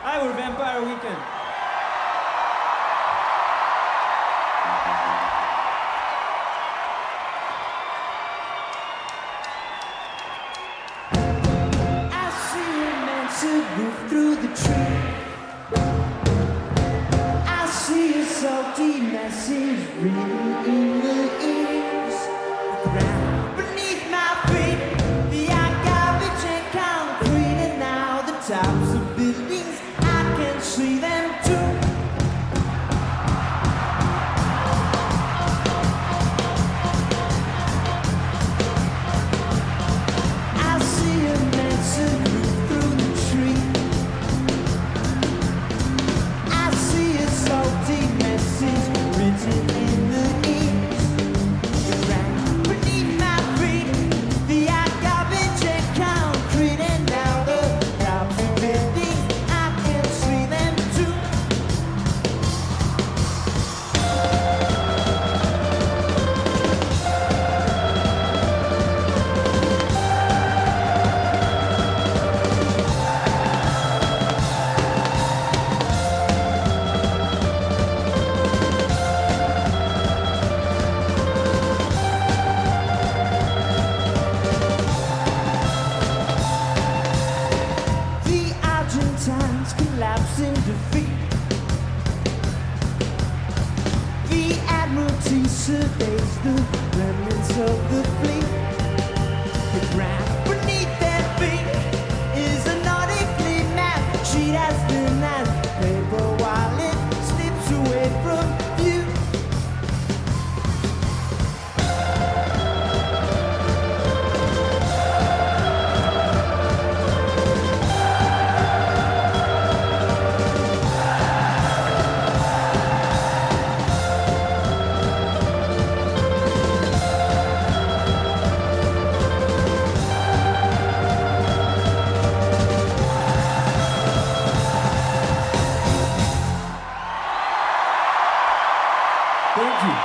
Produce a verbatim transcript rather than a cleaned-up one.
Hi, we're Vampire Weekend. I see a man to move through the tree. I see a salty message written in the ears. The ground beneath my feet, the garbage and concrete, and now the tops of buildings, I can see them too. I see a man to move through the tree. I see a salty message written in the east. The ground beneath my feet, the garbage and concrete, and now the tops of buildings, I can see them too. The Argentines collapse in defeat. The Admiralty surveys the remnants of the fleet. The ground beneath their feet is a nautically mapped sheet as thin as paper while it slips away from view. Thank you.